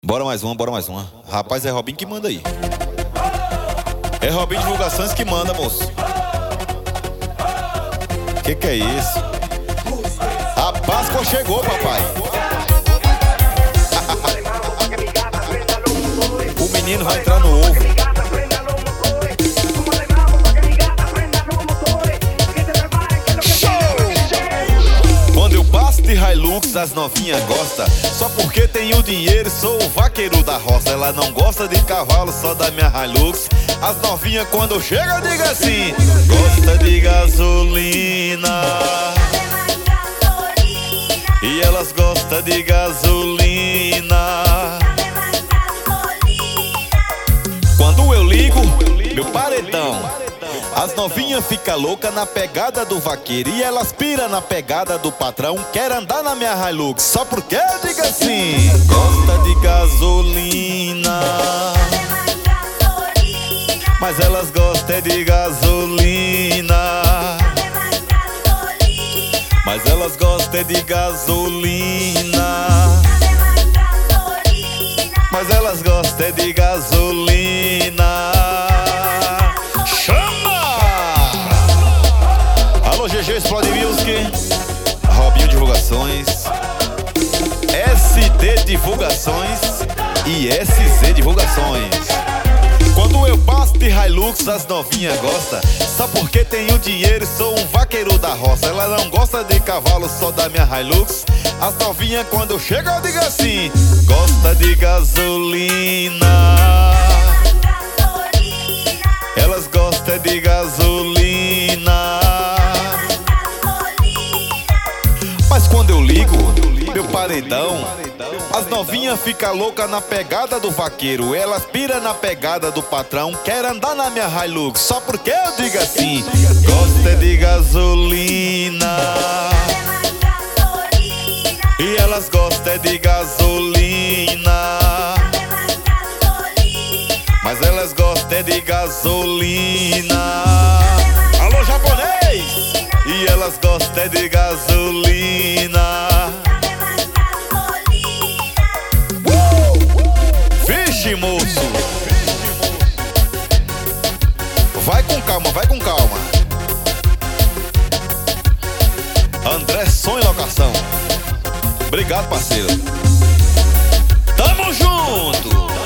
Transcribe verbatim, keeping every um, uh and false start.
Bora mais uma, bora mais uma. Rapaz, é Robin que manda aí. É Robin Divulgações que manda, moço. Que que é isso? A Páscoa chegou, papai. O menino vai entrar no ovo. Quando eu passo de Hilux, as novinhas gostam. Só porque tenho dinheiro, sou o vaqueiro da roça. Ela não gosta de cavalo, só da minha Hilux. As novinhas quando chega, diga assim: gosta de gasolina. E elas gostam de gasolina. Quando eu ligo meu paredão, as novinhas ficam loucas na pegada do vaqueiro. E elas piram na pegada do patrão. Quer andar na minha Hilux, só porque diga assim: gosta de gasolina. Mas elas gostam de gasolina. Mas elas gostam de gasolina. Mas elas gostam de gasolina. Chama! Alô, G G Explode Music, Robinho Divulgações, S D Divulgações e S Z Divulgações. Quando eu passo de Hilux, as novinhas gostam. Só porque tenho dinheiro, sou um vaqueiro da roça. Ela não gosta de cavalo, só da minha Hilux. As novinhas quando chega, eu digo assim: gosta de gasolina. Elas gostam de gasolina. Mas quando eu ligo meu paredão, as novinhas ficam loucas na pegada do vaqueiro. Elas piram na pegada do patrão. Quer andar na minha Hilux, só porque eu digo assim: gosta de gasolina. E elas gostam de gasolina. Mas elas gostam de gasolina. Alô, japonês! E elas gostam de gasolina. Vixe, moço! Vai com calma, vai com calma. André Som e Locação. Obrigado, parceiro. Tamo junto!